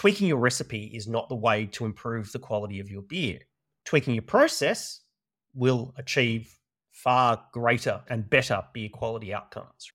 tweaking your recipe is not the way to improve the quality of your beer. Tweaking your process will achieve far greater and better beer quality outcomes.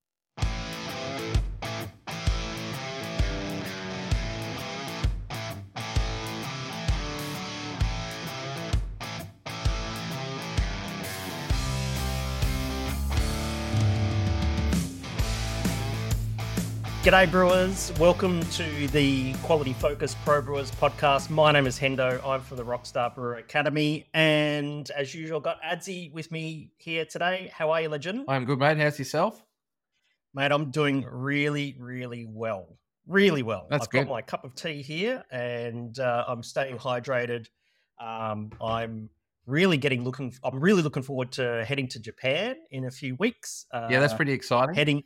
G'day brewers, welcome to the Quality Focus Pro Brewers podcast. My name is Hendo, I'm from the Rockstar Brewer Academy, and as usual got Adzi with me here today. How are you, legend? I'm good, mate. How's yourself? Mate, I'm doing really well. Really well. That's I've good. got my cup of tea here and I'm staying hydrated. I'm really looking forward to heading to Japan in a few weeks. Yeah, that's pretty exciting. Heading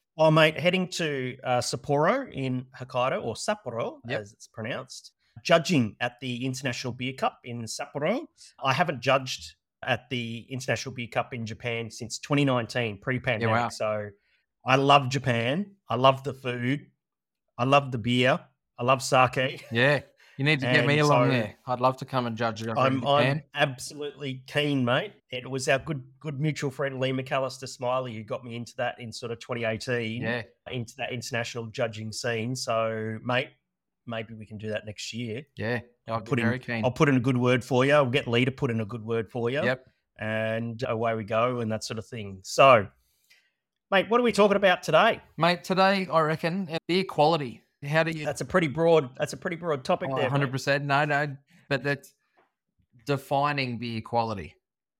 to Sapporo in Hokkaido, or Sapporo, as it's pronounced, judging at the International Beer Cup in Sapporo. I haven't judged at the International Beer Cup in Japan since 2019, pre-pandemic. Yeah, wow. So I love Japan. I love the food. I love the beer. I love sake. Yeah, you need to get me along there. I'd love to come and judge it over in Japan. I'm absolutely keen, mate. It was our good mutual friend Lee McAllister Smiley who got me into that in sort of 2018, into that international judging scene. So, mate, maybe we can do that next year. Yeah, I'll be very keen. I'll put in a good word for you. I'll get Lee to put in a good word for you. Yep. And away we go and that sort of thing. So, mate, what are we talking about today? Mate, today I reckon beer quality. How do you? That's a pretty broad topic there. 100%. No, but that's defining beer quality.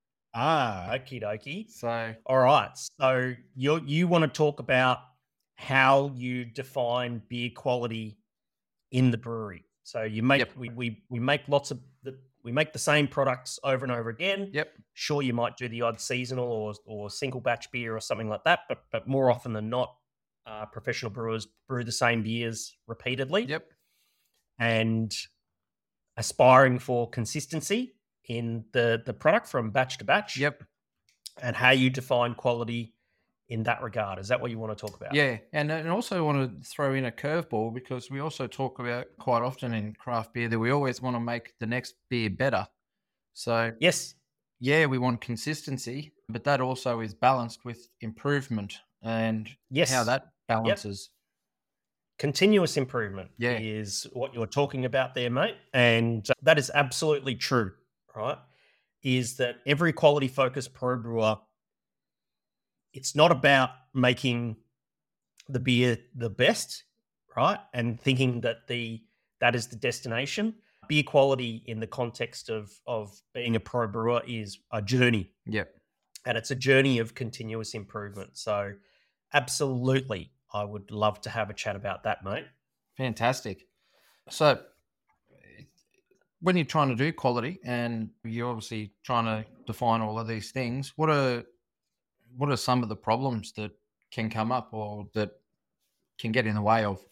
Okie dokie. So, all right. So you want to talk about how you define beer quality in the brewery. So you make we make we make the same products over and over again. Yep. Sure, you might do the odd seasonal or single batch beer or something like that, but more often than not, professional brewers brew the same beers repeatedly. Yep. And aspiring for consistency in the product from batch to batch. Yep. And how you define quality in that regard. Is that what you want to talk about? Yeah. And also want to throw in a curveball, because we also talk about quite often in craft beer that we always want to make the next beer better. So yes. Yeah, we want consistency, but that also is balanced with improvement and how that balances. Yep. Continuous improvement is what you're talking about there, mate. And that is absolutely true, right? Is that every quality focused pro brewer, it's not about making the beer the best, right? And thinking that that is the destination. Beer quality in the context of being a pro brewer is a journey. Yep. And it's a journey of continuous improvement. So absolutely, I would love to have a chat about that, mate. Fantastic. So when you're trying to do quality and you're obviously trying to define all of these things, what are some of the problems that can come up or that can get in the way of?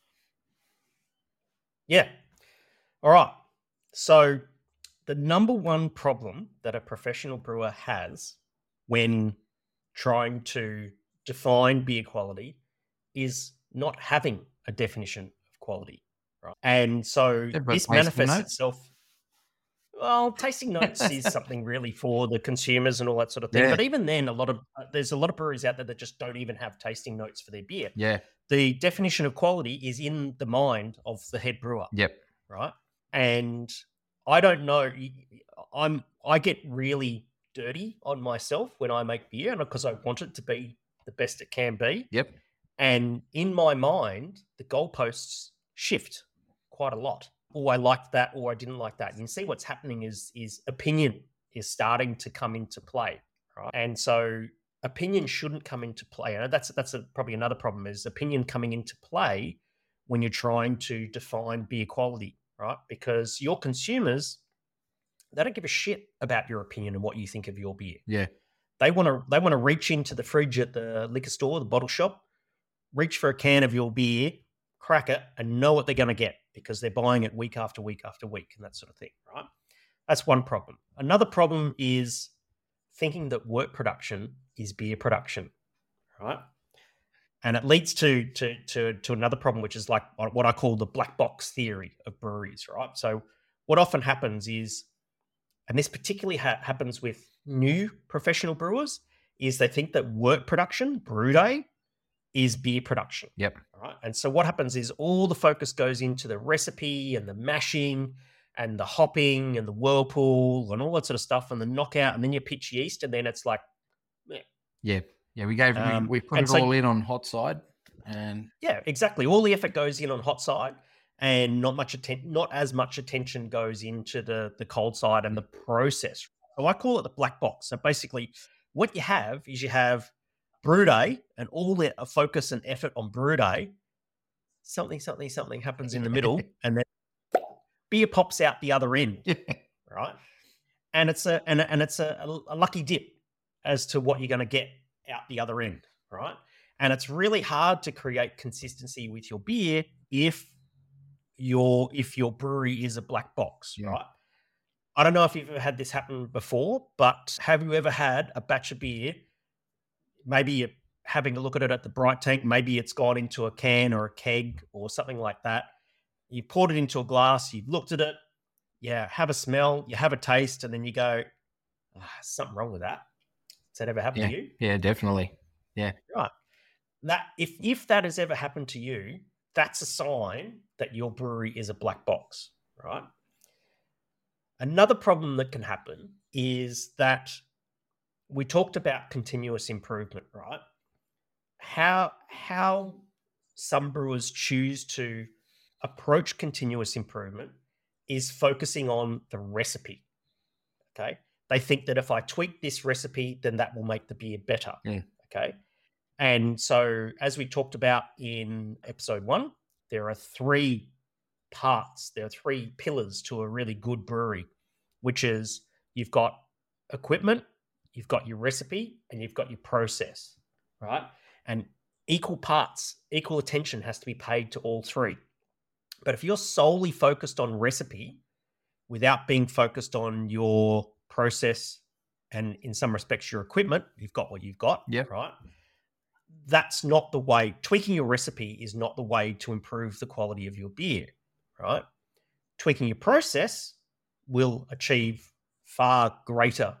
Yeah. All right. So the number one problem that a professional brewer has when trying to define beer quality is not having a definition of quality, right? And so this manifests itself. Well, tasting notes is something really for the consumers and all that sort of thing. Yeah. But even then, there's a lot of breweries out there that just don't even have tasting notes for their beer. Yeah. The definition of quality is in the mind of the head brewer. Yep. Right. And I don't know. I get really dirty on myself when I make beer, and because I want it to be the best it can be. Yep. And in my mind, the goalposts shift quite a lot. Oh, I liked that, or I didn't like that. And you see what's happening is opinion is starting to come into play, right? And so opinion shouldn't come into play. And that's probably another problem, is opinion coming into play when you're trying to define beer quality, right? Because your consumers, they don't give a shit about your opinion and what you think of your beer. Yeah. They want to reach into the fridge at the liquor store, the bottle shop, reach for a can of your beer, crack it, and know what they're going to get because they're buying it week after week after week and that sort of thing, right? That's one problem. Another problem is thinking that work production is beer production, right? And it leads to another problem, which is like what I call the black box theory of breweries, right? So what often happens is, and this particularly happens with new professional brewers, is they think that work production, brew day, is beer production. Yep. Right. And so what happens is all the focus goes into the recipe and the mashing and the hopping and the whirlpool and all that sort of stuff and the knockout, and then you pitch yeast, and then it's like, Yeah. We put and it so- all in on hot side, and yeah, exactly. All the effort goes in on hot side, and not as much attention goes into the cold side and the process. So I call it the black box. So basically, what you have is you have brew day and all the focus and effort on brew day. Something happens in the middle, and then beer pops out the other end, right? And it's a lucky dip as to what you're going to get out the other end, right? And it's really hard to create consistency with your beer if your brewery is a black box, right? I don't know if you've ever had this happen before, but have you ever had a batch of beer? Maybe you're having a look at it at the bright tank. Maybe it's gone into a can or a keg or something like that. You poured it into a glass. You've looked at it. Yeah, have a smell. You have a taste, and then you go, something wrong with that. Has that ever happened to you? Yeah, definitely. Yeah. Right. That if that has ever happened to you, that's a sign that your brewery is a black box, right? Another problem that can happen is that we talked about continuous improvement, right? How some brewers choose to approach continuous improvement is focusing on the recipe. Okay. They think that if I tweak this recipe, then that will make the beer better. Yeah. Okay. And so, as we talked about in episode 1, there are 3 parts, there are 3 pillars to a really good brewery, which is you've got equipment, you've got your recipe, and you've got your process, right? And equal attention has to be paid to all 3. But if you're solely focused on recipe without being focused on your process and in some respects your equipment, you've got what you've got, right? That's not the way. Tweaking your recipe is not the way to improve the quality of your beer, right? Tweaking your process will achieve far greater,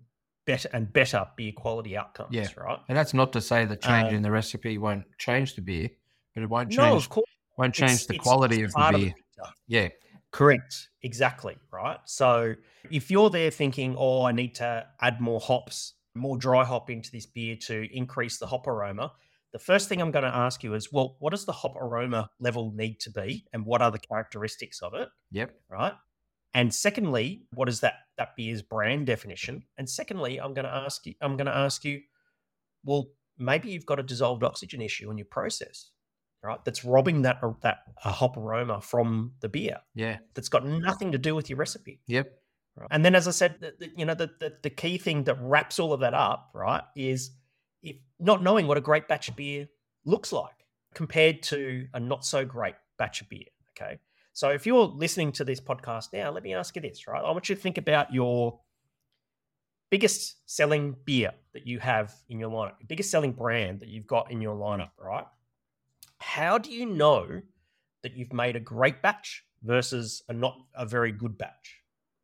better beer quality outcomes, right? And that's not to say that changing the recipe won't change the beer, but it won't change. No, of course. Won't change the quality of the beer. Correct. Exactly. Right. So if you're there thinking, I need to add more hops, more dry hop into this beer to increase the hop aroma, the first thing I'm going to ask you is, well, what does the hop aroma level need to be, and what are the characteristics of it? Yep. Right. And secondly, what is that beer's brand definition? And secondly, I'm going to ask you, well, maybe you've got a dissolved oxygen issue in your process, right? That's robbing that hop aroma from the beer. Yeah. That's got nothing to do with your recipe. Yep. Right? And then, as I said, the key thing that wraps all of that up, right, is if not knowing what a great batch of beer looks like compared to a not so great batch of beer. Okay. So if you're listening to this podcast now, let me ask you this, right? I want you to think about your biggest selling beer that you have in your lineup, your biggest selling brand that you've got in your lineup, right? How do you know that you've made a great batch versus not a very good batch?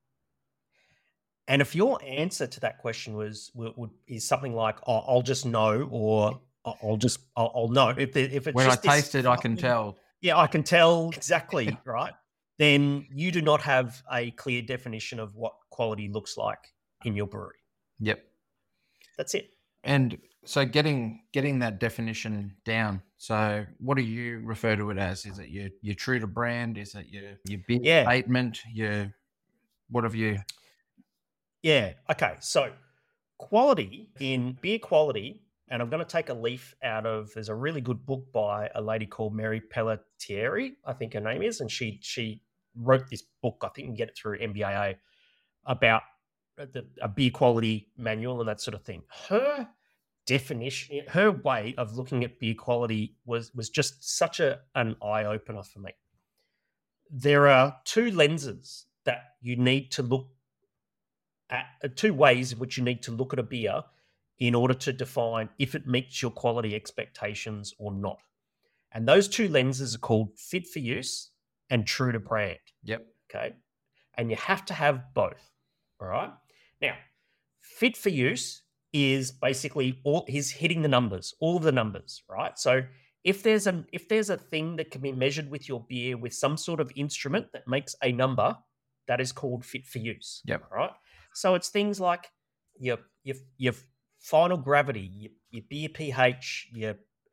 And if your answer to that question is something like, I'll just know, or I'll know if it's when just I taste it, I can tell. Yeah, I can tell exactly, right? Then you do not have a clear definition of what quality looks like in your brewery. Yep. That's it. And so getting that definition down. So what do you refer to it as? Is it your true to brand? Is it your beer statement? What have you? Yeah. Okay. So quality in beer quality, and I'm going to take a leaf out of, there's a really good book by a lady called Mary Pelletieri, I think her name is, and she wrote this book, I think you can get it through MBAA, about a beer quality manual and that sort of thing. Her definition, her way of looking at beer quality was just such an eye-opener for me. There are 2 lenses that you need to look at, 2 ways in which you need to look at a beer in order to define if it meets your quality expectations or not. And those two lenses are called fit for use and true to brand. Yep. Okay. And you have to have both. All right. Now, fit for use is basically he's hitting the numbers, all of the numbers, right? So if there's a thing that can be measured with your beer with some sort of instrument that makes a number, that is called fit for use. Yep. Right. So it's things like your final gravity, your beer pH, your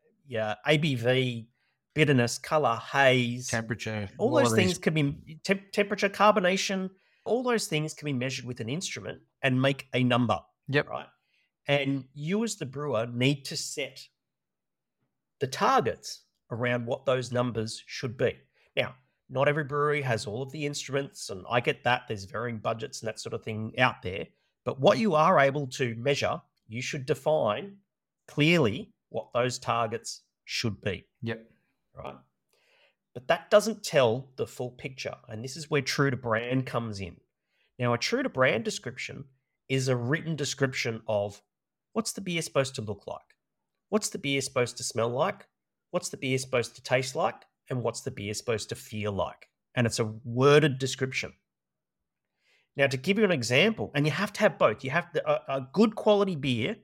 ABV, bitterness, color, haze, temperature. all those things can be temperature, carbonation. All those things can be measured with an instrument and make a number. Yep. Right. And you as the brewer need to set the targets around what those numbers should be. Now, not every brewery has all of the instruments, and I get that. There's varying budgets and that sort of thing out there. But what you are able to measure, you should define clearly what those targets should be. Yep. Right. But that doesn't tell the full picture. And this is where true to brand comes in. Now, a true to brand description is a written description of what's the beer supposed to look like? What's the beer supposed to smell like? What's the beer supposed to taste like? And what's the beer supposed to feel like? And it's a worded description. Now, to give you an example, and you have to have both. You have a good quality beer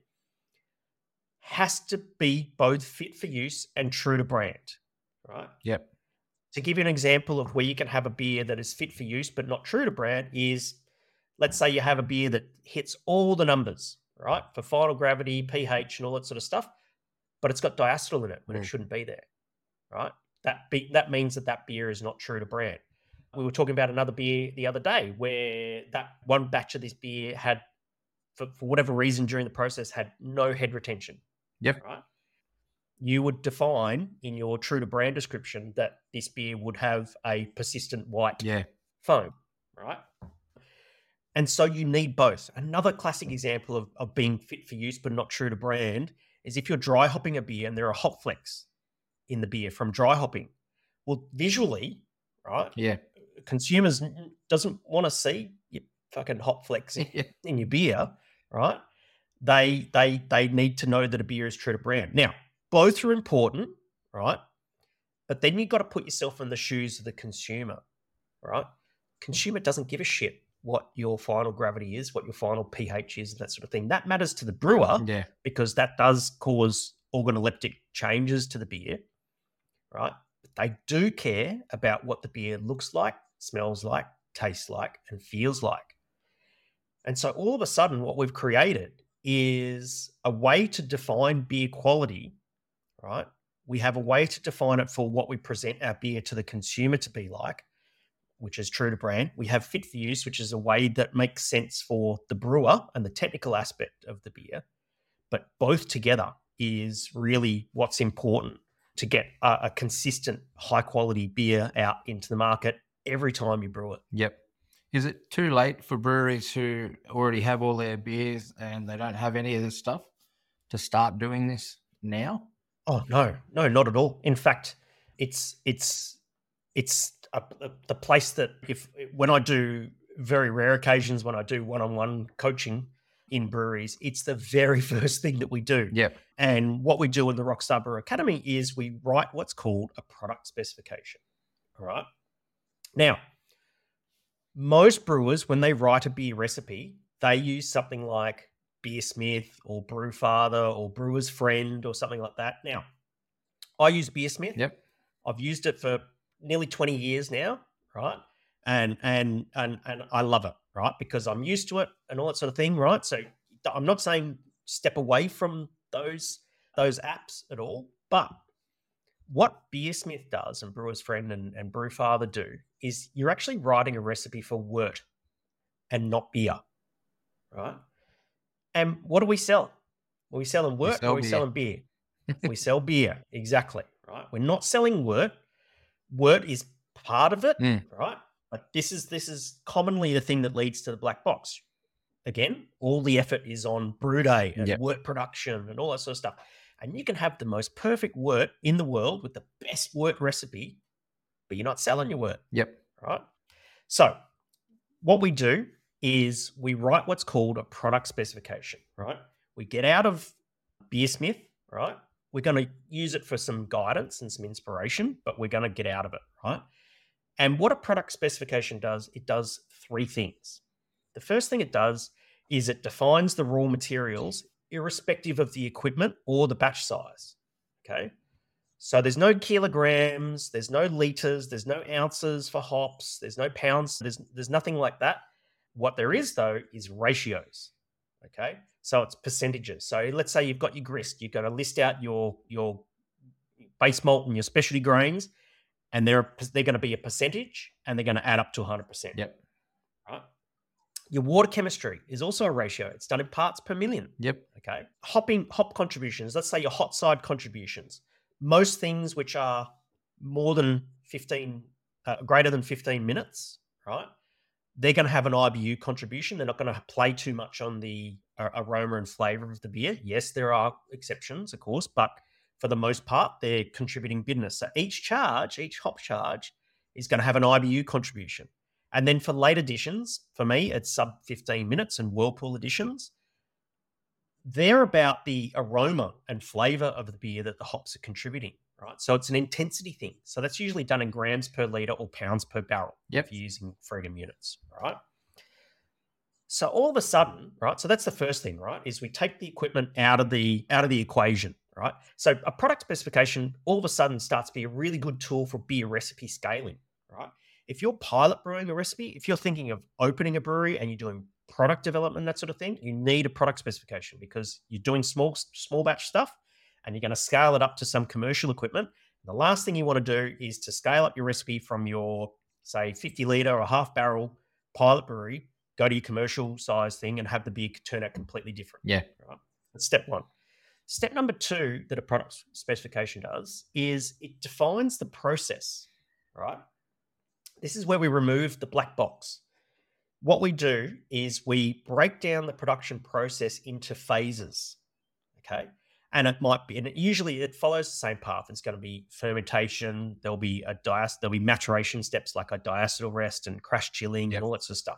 has to be both fit for use and true to brand, right? Yep. To give you an example of where you can have a beer that is fit for use but not true to brand is, let's say you have a beer that hits all the numbers, right, for final gravity, pH, and all that sort of stuff, but it's got diacetyl in it when it shouldn't be there, right? That means that beer is not true to brand. We were talking about another beer the other day where that one batch of this beer had, for whatever reason during the process, had no head retention. Yep. Right. You would define in your true to brand description that this beer would have a persistent white foam, right? And so you need both. Another classic example of being fit for use but not true to brand is if you're dry hopping a beer and there are hop flecks in the beer from dry hopping. Well, visually, right? Yeah. Consumers doesn't want to see your fucking hop flecks in your beer, right? They need to know that a beer is true to brand. Now, both are important, right? But then you've got to put yourself in the shoes of the consumer, right? Consumer doesn't give a shit what your final gravity is, what your final pH is, and that sort of thing. That matters to the brewer because that does cause organoleptic changes to the beer, right? But they do care about what the beer looks like, smells like, tastes like, and feels like. And so all of a sudden, what we've created is a way to define beer quality, right? We have a way to define it for what we present our beer to the consumer to be like, which is true to brand. We have fit for use, which is a way that makes sense for the brewer and the technical aspect of the beer. But both together is really what's important to get a consistent, high-quality beer out into the market every time you brew it. Yep. Is it too late for breweries who already have all their beers and they don't have any of this stuff to start doing this now? Oh, no, not at all. In fact, it's the place that when I do very rare occasions when I do one-on-one coaching in breweries, it's the very first thing that we do. Yep. And what we do in the Rockstar Brewer Academy is we write what's called a product specification. All right. Now, most brewers, when they write a beer recipe, they use something like Beersmith or Brewfather or Brewer's Friend or something like that. Now, I use Beersmith. Yep. I've used it for nearly 20 years now, right? And I love it, right? Because I'm used to it and all that sort of thing, right? So I'm not saying step away from those apps at all, but what Beersmith does and Brewer's Friend and Brewfather do is you're actually writing a recipe for wort and not beer, right? And what do we sell? Are we selling wort or are we selling beer? We sell beer, exactly, right? We're not selling wort. Wort is part of it, right? But this is commonly the thing that leads to the black box. Again, all the effort is on brew day and wort production and all that sort of stuff. And you can have the most perfect wort in the world with the best wort recipe, but you're not selling your wort. Yep. Right? So what we do is we write what's called a product specification, right? We get out of Beersmith, right? We're going to use it for some guidance and some inspiration, but we're going to get out of it, right? And what a product specification does, it does three things. The first thing it does is it defines the raw materials irrespective of the equipment or the batch size. Okay. So there's no kilograms, there's no liters, there's no ounces for hops, there's no pounds, there's nothing like that. What there is though is ratios. Okay. So it's percentages. So let's say you've got your grist, you've got to list out your base malt and your specialty grains, and they're going to be a percentage, and they're going to add up to 100%. Yep. Right. Your water chemistry is also a ratio. It's done in parts per million. Yep. Okay. Hop contributions. Let's say your hot side contributions. Most things which are more than 15, greater than 15 minutes, right? They're going to have an IBU contribution. They're not going to play too much on the aroma and flavor of the beer. Yes, there are exceptions, of course, but for the most part, they're contributing bitterness. So each hop charge is going to have an IBU contribution. And then for late editions, for me, it's sub 15 minutes, and Whirlpool editions, they're about the aroma and flavor of the beer that the hops are contributing, right? So it's an intensity thing. So that's usually done in grams per liter or pounds per barrel if you're using Freedom units, right? So all of a sudden, right? So that's the first thing, right? Is we take the equipment out of the equation, right? So a product specification all of a sudden starts to be a really good tool for beer recipe scaling, right? If you're pilot brewing a recipe, if you're thinking of opening a brewery and you're doing product development, that sort of thing, you need a product specification because you're doing small batch stuff and you're going to scale it up to some commercial equipment. The last thing you want to do is to scale up your recipe from your, say, 50 litre or half barrel pilot brewery, go to your commercial size thing and have the beer turn out completely different. Yeah. Right? That's step one. Step number two that a product specification does is it defines the process, right? This is where we remove the black box. What we do is we break down the production process into phases, okay? And it might be, and usually it follows the same path. It's going to be fermentation. There'll be maturation steps like a diacetyl rest and crash chilling and all that sort of stuff.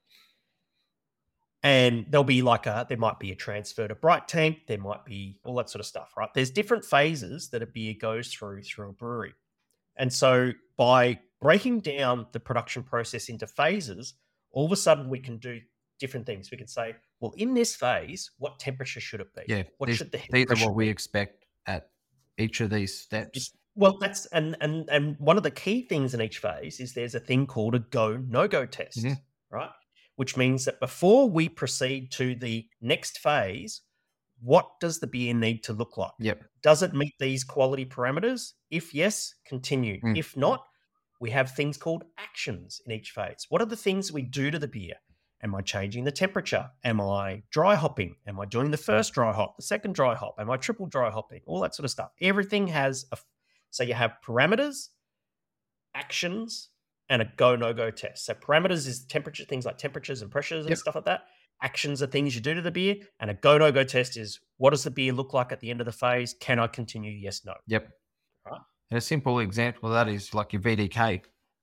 And there'll be there might be a transfer to bright tank. There might be all that sort of stuff, right? There's different phases that a beer goes through a brewery. And so by breaking down the production process into phases, all of a sudden we can do different things. We can say, well, in this phase, what temperature should it be? Yeah. What should the these are what we expect at each of these steps. Well, that's and one of the key things in each phase is there's a thing called a go, no-go test, right? Which means that before we proceed to the next phase, what does the beer need to look like? Yep. Does it meet these quality parameters? If yes, continue. If not, we have things called actions in each phase. What are the things we do to the beer? Am I changing the temperature? Am I dry hopping? Am I doing the first dry hop, the second dry hop? Am I triple dry hopping? All that sort of stuff. Everything has so you have parameters, actions, and a go, no-go test. So parameters is temperature, things like temperatures and pressures and stuff like that. Actions are things you do to the beer. And a go, no-go test is what does the beer look like at the end of the phase? Can I continue? Yes, no. Yep. Right. And a simple example of that is like your VDK.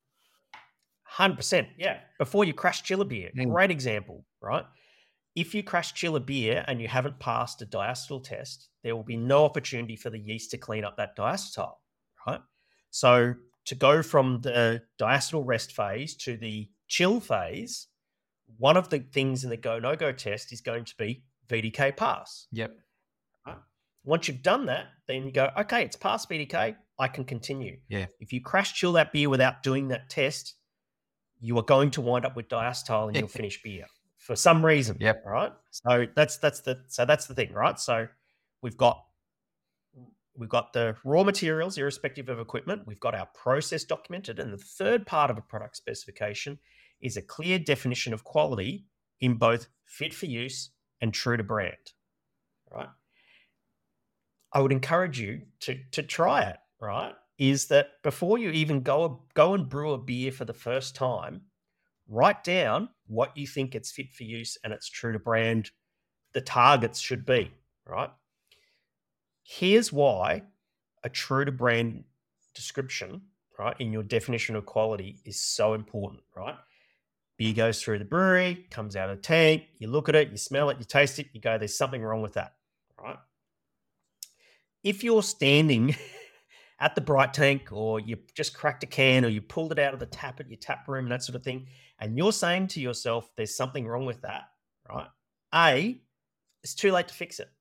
100%. Yeah. Before you crash chill a beer. Great example, right? If you crash chill a beer and you haven't passed a diacetyl test, there will be no opportunity for the yeast to clean up that diacetyl, right? So to go from the diacetyl rest phase to the chill phase, one of the things in the go, no-go test is going to be VDK pass. Yep. Right? Once you've done that, then you go, okay, it's past VDK, I can continue. Yeah. If you crash chill that beer without doing that test, you are going to wind up with diacetyl in your finished beer for some reason. Yep. Right. So that's the thing, right? So we've got the raw materials irrespective of equipment. We've got our process documented. And the third part of a product specification is a clear definition of quality in both fit for use and true to brand, right? I would encourage you to try it, right? Is that before you even go and brew a beer for the first time, write down what you think it's fit for use and it's true to brand, the targets should be, right? Here's why a true to brand description, right, in your definition of quality is so important, right? Beer goes through the brewery, comes out of the tank, you look at it, you smell it, you taste it, you go, there's something wrong with that, right? If you're standing at the bright tank, or you just cracked a can, or you pulled it out of the tap at your tap room, that sort of thing, and you're saying to yourself, there's something wrong with that, right? A, it's too late to fix it,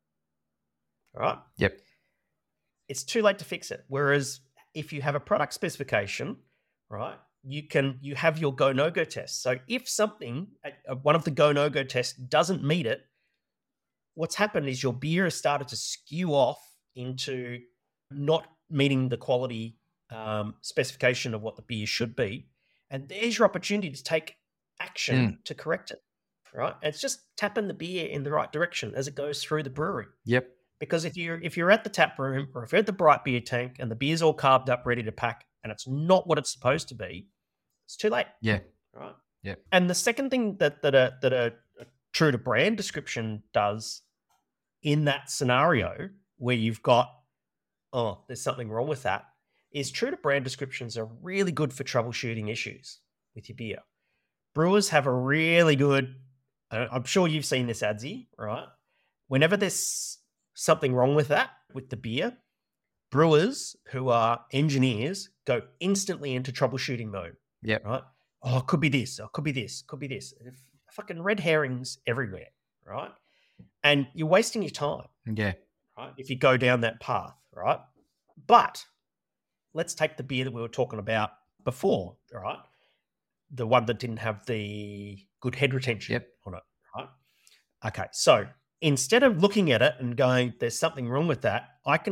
right? Yep. It's too late to fix it. Whereas if you have a product specification, right, you have your go no go test. So if something, one of the go no go tests doesn't meet it, what's happened is your beer has started to skew off into not meeting the quality specification of what the beer should be, and there's your opportunity to take action to correct it. Right, and it's just tapping the beer in the right direction as it goes through the brewery. Yep. Because if you're at the tap room, or if you're at the bright beer tank and the beer's all carved up, ready to pack, and it's not what it's supposed to be, it's too late. Yeah. Right. Yep. And the second thing that a true to brand description does in that scenario where you've got, oh, there's something wrong with that, is true to brand descriptions are really good for troubleshooting issues with your beer. Brewers have a really good, I'm sure you've seen this, Adsy, right? Whenever there's something wrong with that, with the beer, brewers who are engineers go instantly into troubleshooting mode. Yeah. Right? Oh, it could be this, or it could be this, could be this. Fucking red herrings everywhere, right? And you're wasting your time. Yeah. Right? If you go down that path, right? But let's take the beer that we were talking about before, right? The one that didn't have the good head retention on it, right? Okay, so instead of looking at it and going, there's something wrong with that,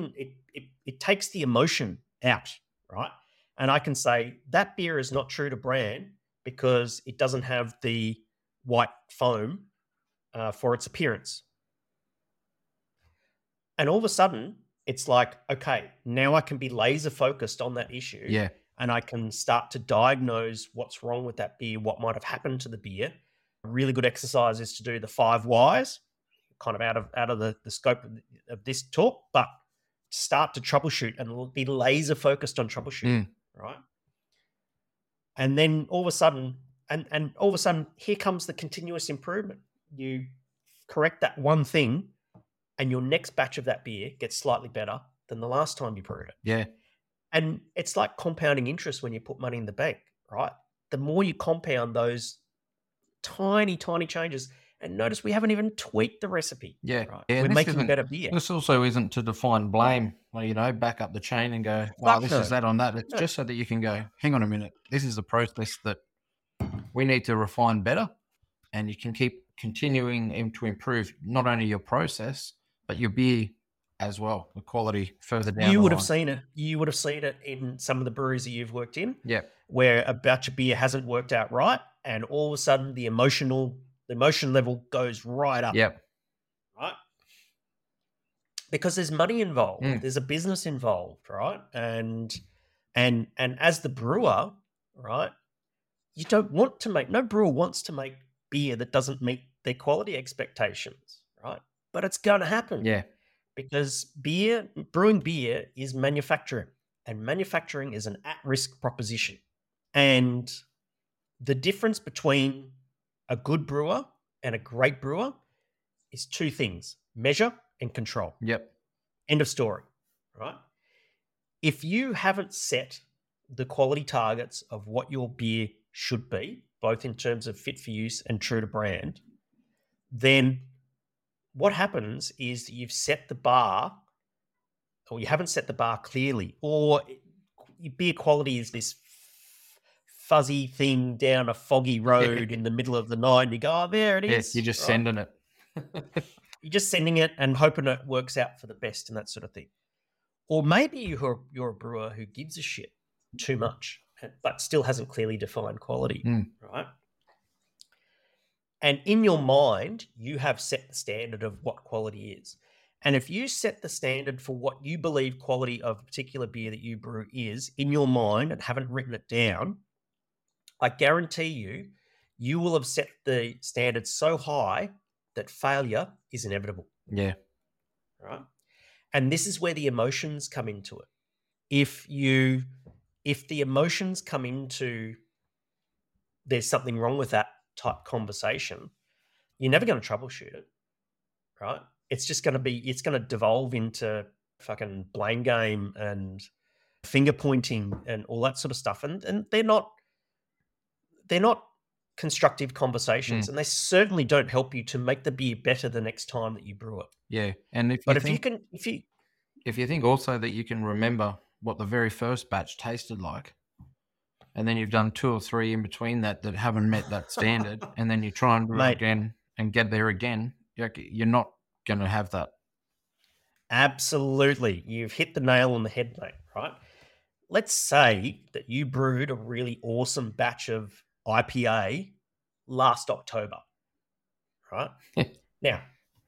it takes the emotion out, right? And I can say that beer is not true to brand because it doesn't have the white foam for its appearance. And all of a sudden, it's like, okay, now I can be laser focused on that issue. Yeah. And I can start to diagnose what's wrong with that beer, what might have happened to the beer. A really good exercise is to do the 5 whys, kind of out of the scope of this talk, but start to troubleshoot and be laser focused on troubleshooting, right? And then all of a sudden, and all of a sudden, here comes the continuous improvement. You correct that one thing, and your next batch of that beer gets slightly better than the last time you brewed it. Yeah. And it's like compounding interest when you put money in the bank, right? The more you compound those tiny, tiny changes, and notice we haven't even tweaked the recipe. Yeah. Right? Yeah, We're making better beer. This also isn't to define blame, back up the chain and go, this is that on that. It's just so that you can go, hang on a minute, this is the process that we need to refine better. And you can keep continuing to improve not only your process, but your beer as well, the quality further down. You would have seen it. You would have seen it in some of the breweries that you've worked in. Yeah. Where a batch of beer hasn't worked out right, and all of a sudden the emotion level goes right up. Yep. Right? Because there's money involved. There's a business involved, right? And as the brewer, right, you don't want to no brewer wants to make beer that doesn't meet their quality expectations, right? But it's going to happen. Yeah. Because brewing beer is manufacturing, and manufacturing is an at-risk proposition. And the difference between a good brewer and a great brewer is 2 things: measure and control. Yep. End of story, right? If you haven't set the quality targets of what your beer should be, both in terms of fit for use and true to brand, then what happens is you've set the bar, or you haven't set the bar clearly, or beer quality is this fuzzy thing down a foggy road in the middle of the night, and you go, oh, there it is. You're just sending it. You're just sending it and hoping it works out for the best and that sort of thing. Or maybe you're a brewer who gives a shit too much, but still hasn't clearly defined quality, right? And in your mind, you have set the standard of what quality is. And if you set the standard for what you believe quality of a particular beer that you brew is in your mind and haven't written it down, I guarantee you will have set the standard so high that failure is inevitable. Yeah. Right? And this is where the emotions come into it. If the emotions come into there's something wrong with that type conversation, you're never going to troubleshoot it, right? It's going to devolve into fucking blame game and finger pointing and all that sort of stuff. And they're not constructive conversations, and they certainly don't help you to make the beer better the next time that you brew it. Yeah. And if you think also that you can remember what the very first batch tasted like, and then you've done 2 or 3 in between that haven't met that standard, and then you try and brew it again and get there again, you're not going to have that. Absolutely. You've hit the nail on the head, mate, right? Let's say that you brewed a really awesome batch of IPA last October, right? Now,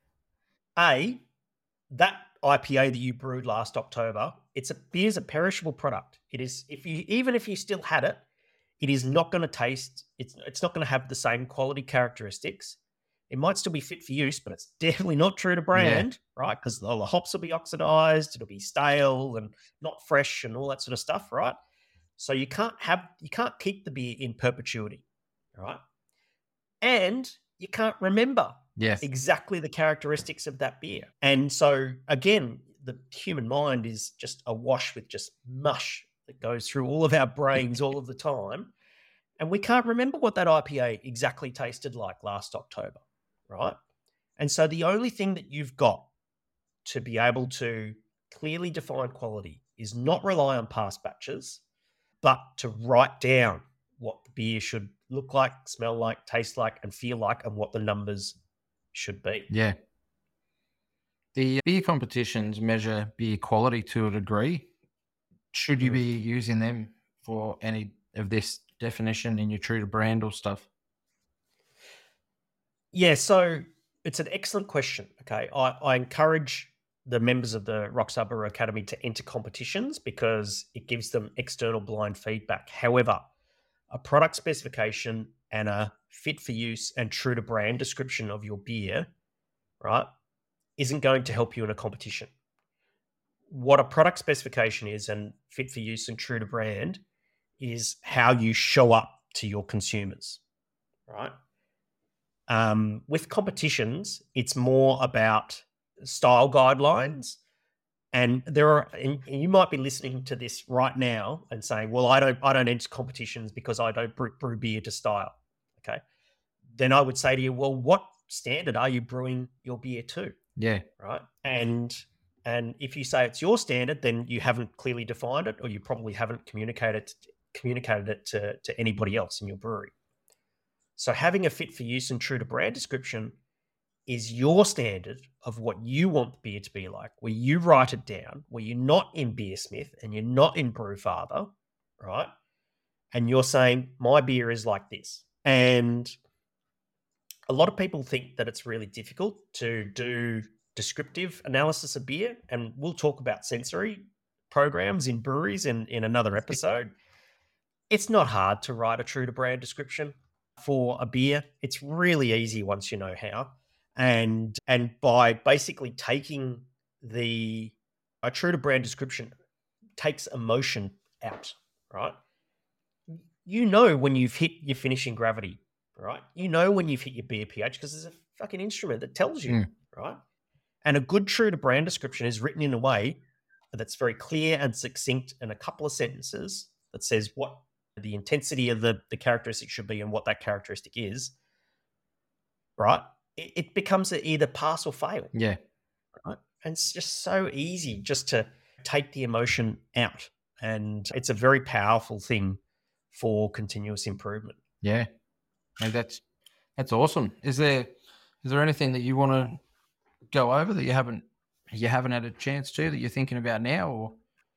that IPA that you brewed last October, beer's a perishable product. It is, even if you still had it, it is not going to taste, it's not going to have the same quality characteristics. It might still be fit for use, but it's definitely not true to brand, right? Because all the hops will be oxidized, it'll be stale and not fresh and all that sort of stuff, right? So you can't keep the beer in perpetuity, right? And you can't remember exactly the characteristics of that beer. And so again, the human mind is just awash with just mush that goes through all of our brains all of the time. And we can't remember what that IPA exactly tasted like last October, right? And so the only thing that you've got to be able to clearly define quality is not rely on past batches, but to write down what the beer should look like, smell like, taste like, and feel like, and what the numbers should be. Yeah. The beer competitions measure beer quality to a degree. Should you be using them for any of this definition in your true to brand or stuff? Yeah, so it's an excellent question. Okay, I encourage the members of the Rockstar Brewer Academy to enter competitions because it gives them external blind feedback. However, a product specification and a fit for use and true to brand description of your beer, right, isn't going to help you in a competition. What a product specification is and fit for use and true to brand is how you show up to your consumers, right? With competitions, it's more about style guidelines. And and you might be listening to this right now and saying, well, I don't enter competitions because I don't brew beer to style. Okay. Then I would say to you, well, what standard are you brewing your beer to? Yeah. Right. And if you say it's your standard, then you haven't clearly defined it, or you probably haven't communicated it to anybody else in your brewery. So having a fit for use and true to brand description is your standard of what you want the beer to be like, where you write it down, where you're not in Beersmith and you're not in Brewfather, right? And you're saying, my beer is like this. And a lot of people think that it's really difficult to do descriptive analysis of beer. And we'll talk about sensory programs in breweries in another episode. It's not hard to write a true to brand description for a beer. It's really easy once you know how. And by basically taking a true to brand description takes emotion out, right? You know when you've hit your finishing gravity, right? You know when you've hit your beer pH because there's a fucking instrument that tells you, right? And a good true to brand description is written in a way that's very clear and succinct in a couple of sentences that says what the intensity of the characteristic should be and what that characteristic is, right? It becomes either pass or fail. Yeah. Right? And it's just so easy just to take the emotion out. And it's a very powerful thing for continuous improvement. Yeah. And that's awesome. Is there anything that you want to go over that you haven't had a chance to, that you're thinking about now? Or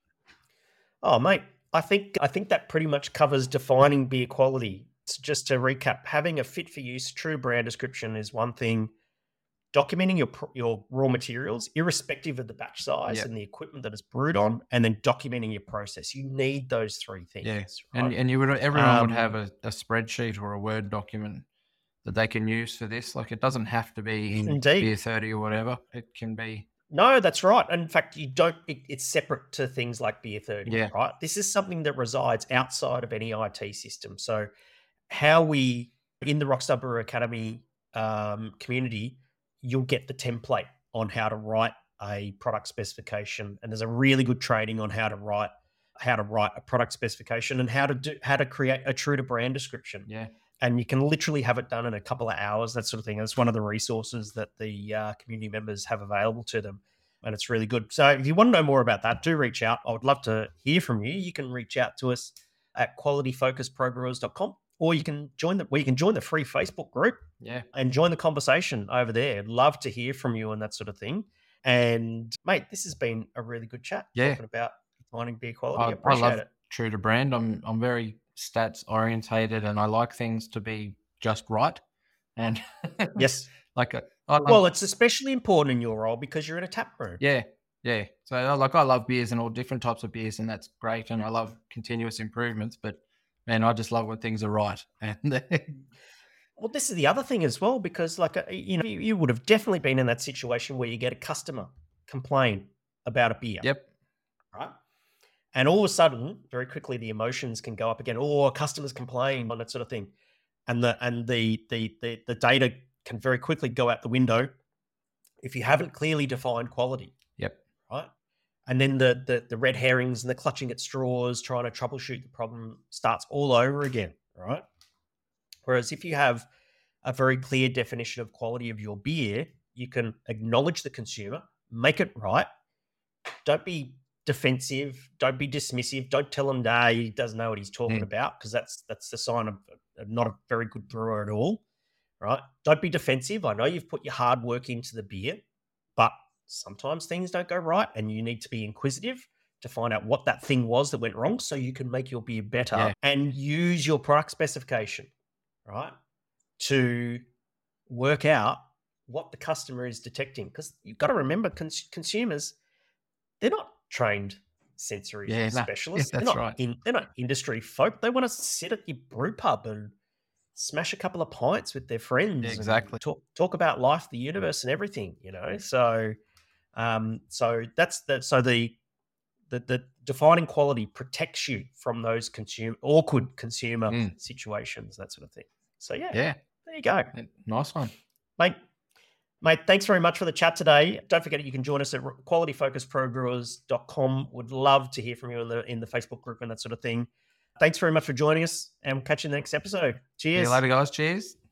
oh, mate, I think that pretty much covers defining beer quality. So just to recap, having a fit for use true brand description is one thing. Documenting your raw materials, irrespective of the batch size and the equipment that it's brewed on, and then documenting your process. You need those 3 things. Yeah, right? and everyone would have a spreadsheet or a Word document that they can use for this. Like, it doesn't have to be in Beer 30 or whatever. It can be. No, that's right. In fact, you don't. It's separate to things like Beer 30. Yeah. Right. This is something that resides outside of any IT system. So how we, in the Rockstar Brewer Academy community, you'll get the template on how to write a product specification, and there's a really good training on how to write a product specification and how to create a true to brand description. Yeah. And you can literally have it done in a couple of hours, that sort of thing. That's one of the resources that the community members have available to them, and it's really good. So if you want to know more about that, do reach out. I would love to hear from you. You can reach out to us at qualityfocusprobrewers.com, or you can join the free Facebook group. Yeah. And join the conversation over there. I'd love to hear from you and that sort of thing. And mate, this has been a really good chat. Yeah. Talking about defining beer quality. I I appreciate love it. true to brand. I'm very stats orientated, and I like things to be just right. And yes, well, it's especially important in your role because you're in a tap room. Yeah. So I love beers and all different types of beers, and that's great. And I love continuous improvements, but man, I just love when things are right. And well, this is the other thing as well, because you would have definitely been in that situation where you get a customer complain about a beer. Yep. Right. And all of a sudden, very quickly, the emotions can go up again. Oh, customers complain on that sort of thing, and the data can very quickly go out the window if you haven't clearly defined quality. Yep. Right. And then the red herrings and the clutching at straws, trying to troubleshoot the problem starts all over again. Right. Whereas if you have a very clear definition of quality of your beer, you can acknowledge the consumer, make it right. Don't be defensive. Don't be dismissive. Don't tell him, nah, he doesn't know what he's talking about, because that's the sign of not a very good brewer at all, right? Don't be defensive. I know you've put your hard work into the beer, but sometimes things don't go right, and you need to be inquisitive to find out what that thing was that went wrong so you can make your beer better and use your product specification, right, to work out what the customer is detecting. Because you've got to remember, consumers, they're not trained sensory specialists. Yeah, that's right. They're not industry folk. They want to sit at your brew pub and smash a couple of pints with their friends. Yeah, exactly. And talk about life, the universe, and everything. So, the defining quality protects you from those awkward consumer situations, that sort of thing. So there you go. Nice one, Mate, thanks very much for the chat today. Don't forget, you can join us at qualityfocusprobrewers.com. Would love to hear from you in the Facebook group and that sort of thing. Thanks very much for joining us, and we'll catch you in the next episode. Cheers. See you later, guys. Cheers.